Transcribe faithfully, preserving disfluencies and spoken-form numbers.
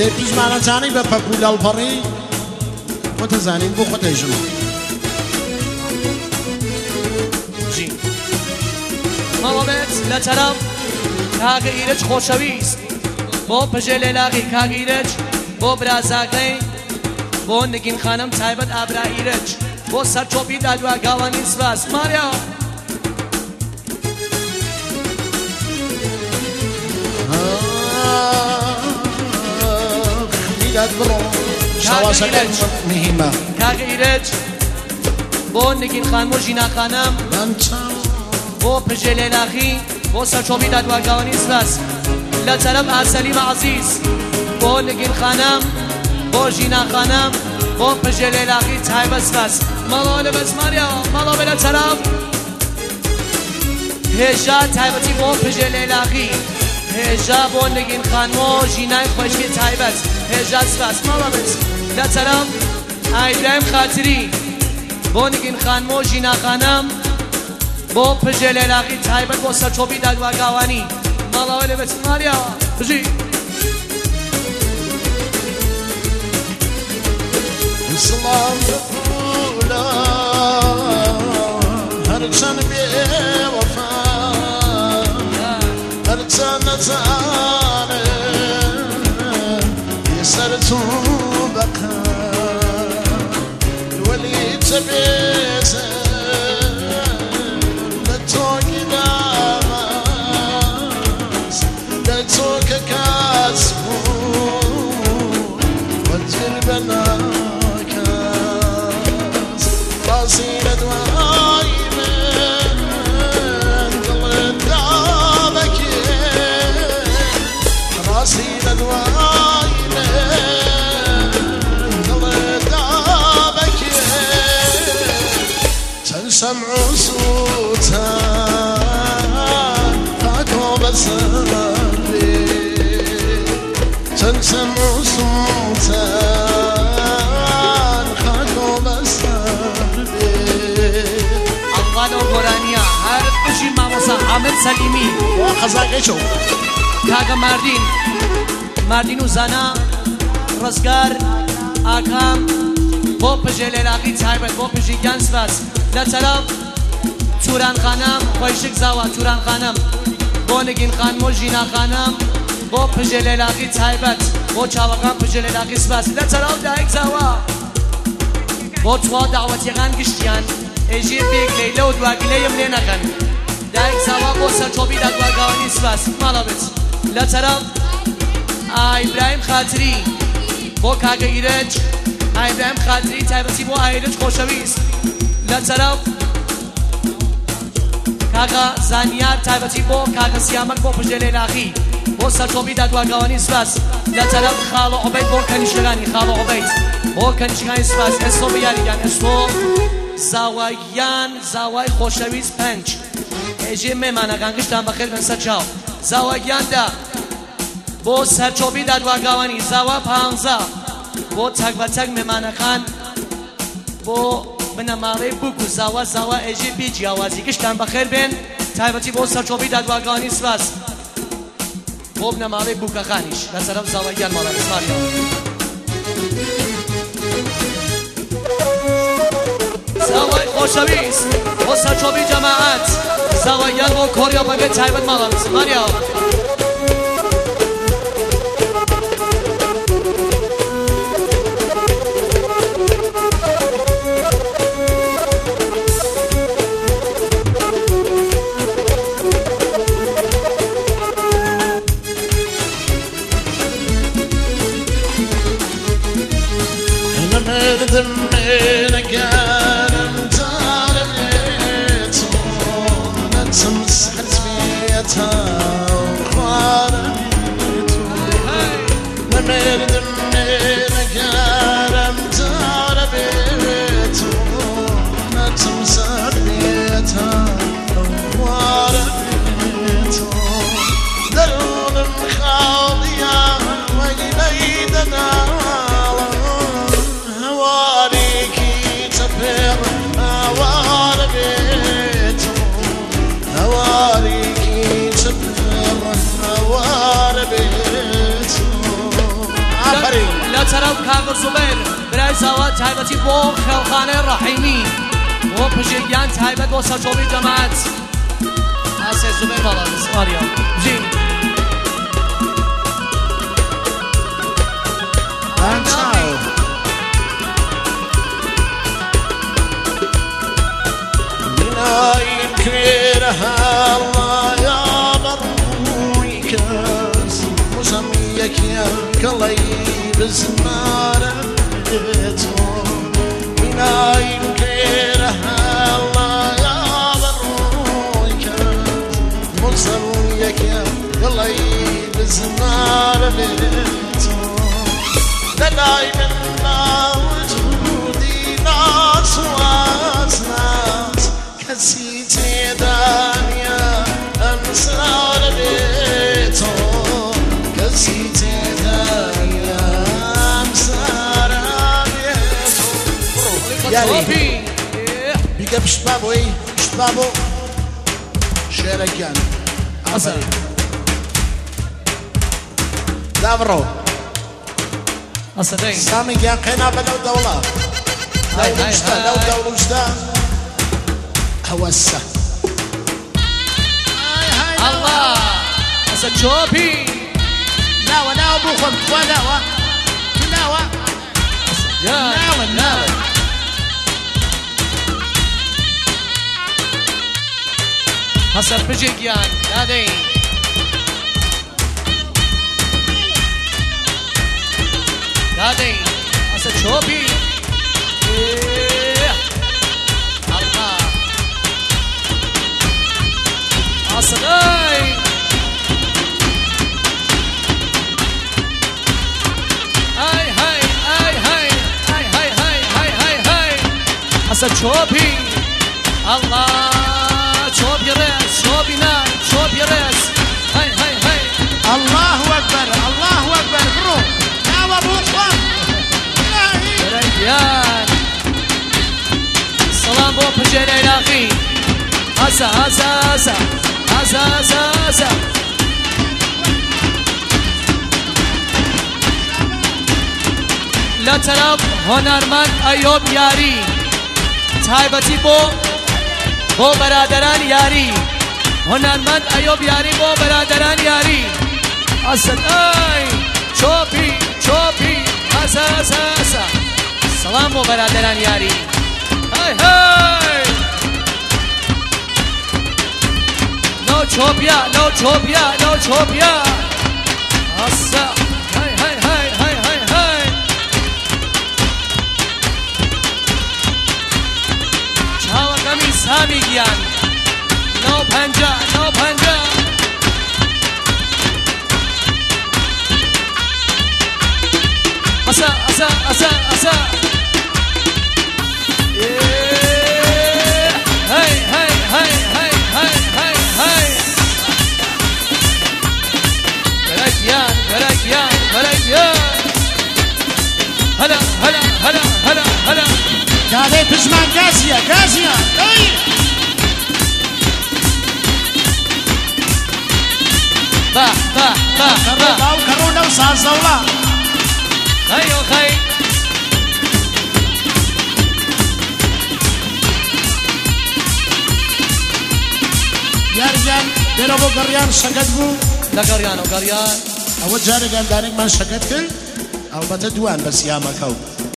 لێ پیژمانەجانەی بە پەکوو لاڵپەڕی خۆتە زانین بۆ خۆتە ژن مەڵەبێت لە تەرەف کاگە ئیرج خۆشەویست بۆ پژێ لێلاغی کاگە ئیرج بۆ برازاکەی بۆ نگین خانم تایبەت ئابرا ئیرج بۆ سەرچۆپی دادوا گاوانی سپاس ماریا میلاد بڕۆ شەواشەکە مهمە کاگە ئیرج بۆ نگین خانم و ژینا خانم بۆ پژێ لێلاغی بۆ سەرچۆپی دادوا گاوانی سپاس لە تەرەف ئاسەلیمە عەزیز بۆ نگین خانم بۆ ژینا خانم بۆ پژێ لێلاغی تایبەت سپاس مەڵەوە لە بەزمانیەوە مەڵەوە لە تەرەف هێژا تایبەتی بۆ پژێ لێلاغی هێژا بۆ نگین خانم و ژینای خۆشکی تایبەت هێژا سپاس مەڵەوە لە تەرەف ئایبراهیم خاتری بۆ نگین خانم و ژینا خانم بۆ پژێ لێلاغی تایبەت بۆ سەرچۆپی دادواگاوانی ماڵەوە لە بەچماریەوە بژی سڵام دەقوڵە هەرچەند بێوەفا هەرچەند نەزانم یەسەر چوو بەقا وەلی چە بێزە لە تۆگی داماز لە تۆکە کاس بوو وەتر بەناکاس ڕاستی لە دوای من دڵت دابەکێ ڕاستی لە دوای من دڵت دابەکێ چەند شەمع و سووتان پاکۆ بەسەر بێ چەند شەمع و سووتان خاکۆ بەسەر بێ ئەڵغانەوە گۆرانیە هەر پژی مامۆسا حامد سەلیمی وا قەزاقەی چۆ کاگە ماردین ماردین و زانا ڕزگار ئاکام بۆ پژێ لێلاغی تایبەت بۆ پژی گیان سپاس لە تەرەف توران خانم خۆشک زاوە توران خانم بۆ نگین خانم و ژینا خانم بۆ پژێ لێلاغی تایبەت بۆ چاوەکان پژێ لێلاغی سپاس لە تەرەف دایک زاوە بۆ توا داوەتیەکان گشتیان ئێژێ پێک لەیلە و دواگلەیم لێ نەکەن دایک زاوە بۆ سەرچۆپی دادواگاوانی سپاس ماڵە بێت لە تەرەف ئایبراهیم خاتری بۆ کاگە ئیرج ئایبراهیم خاتری تایبەتی بۆ ئایرج خۆشەویست لە تەرەف کاگە زانیار تایبەتی بۆ کاگە سیامەک بۆ پژێ لێلاغی بۆ سەرچۆپی دادواگاوانی سپاس لە تەرەف خاڵە عوبەید بۆ کەنیشەکانی خاڵە عوبەید بۆ کەنیشەکانی سپاس ئێستۆ بەیاریگان ئێستۆ زاوایان زاوای خۆشەویست پەنج ئێژێ مێمانەکان گشتان بەخێر بن سەر چاو زاوایاندا بۆ سەرچۆپی دادواگاوانی زاوا پانزە بۆ تەک بە تەک مێمانەکان بۆ بنەماڵەی بووک و زاوا زاوا ئێژێ بی جیاوازی گشتان بەخێر بێن تایبەتی بۆ سەرچۆپی دادواگاوانی سپاس بۆ بنەماڵەی بووکەکانیش لە سەرەف زاوایان ماڵە بسماریەوە زاوای خۆشەویست بۆ سەرچۆپی جەماعەت زاوایان بۆ کۆریا بەبێت تایبەت ماڵە بسماریەوە مردم نگرم دارم تو نتم سحت بیتم زبير برای زاوات تایبەتی بۆ خێڵخانەی ڕەحیمی بۆ پژێکیان تایبەت بۆ سەرچۆبی جەماعەت ئاسێ زبير باڵا سواریا بژین بناين كرها الله يا برويكاس مسميك يا قليب الزمار بناين كرها الله يا برويكاس مسميك يا قليب الزمار دلاي من وجودي ناس واس ناس كسيتي دانيا أمسار بيتو كسيتي دانيا أمسار بيتو يالي بيقى بشبابو اي بشبابو شاركان أصلا دابرو أصدقين سامي كان قنابة لو دولة لو دولشتا لو دولشتا هوسة الله أصد شوبي ناوى ناوى بوخم وناوى ناوى يا ناوى ناوى هسه بجيكيان نادين نادين هسه شوبي الله أصدقائي هاي هاي هاي هاي هاي هاي هاي هاي هاي هاي حسن شوبي الله شوبي رأس شوبي نار شوبي رأس هاي هاي هاي الله أكبر الله أكبر برو ناوى بوخم ريان سلام بو بجيل عراقي هسا هسا هسا هسا هسا هسا لا طرف هنرمند ایوب یاری تایبەتی بۆ بۆ بەرادەران یاری هنرمند ایوب یاری بۆ بەرادەران یاری ئەسد ئای چۆپی چۆپی هەسا هەسا هەسا سلام بۆ بەرادەران یاری هاي هاي نو چۆپیا نو چۆپیا نو چۆپیا هەسا هاي هاي هاي هاي هاي هاي چاوەکەمی سامی گیان نو پەنجا نو پەنجا ئەسا ئەسا ئەسا ئەسا هاي هاي هاي هاي هاي هاي هاي كراكيان كراكيان كراكيان هلا هلا هلا هلا هلا كاري بجمان غازية غازية اي با با با با كرونا وكرونا وصاص دولة هاي خي يا رجال بيرو بو قريان شقد بو لا قريان وقريان او جاري قال دانك ما شقد كل او بتدوان بس يا مكو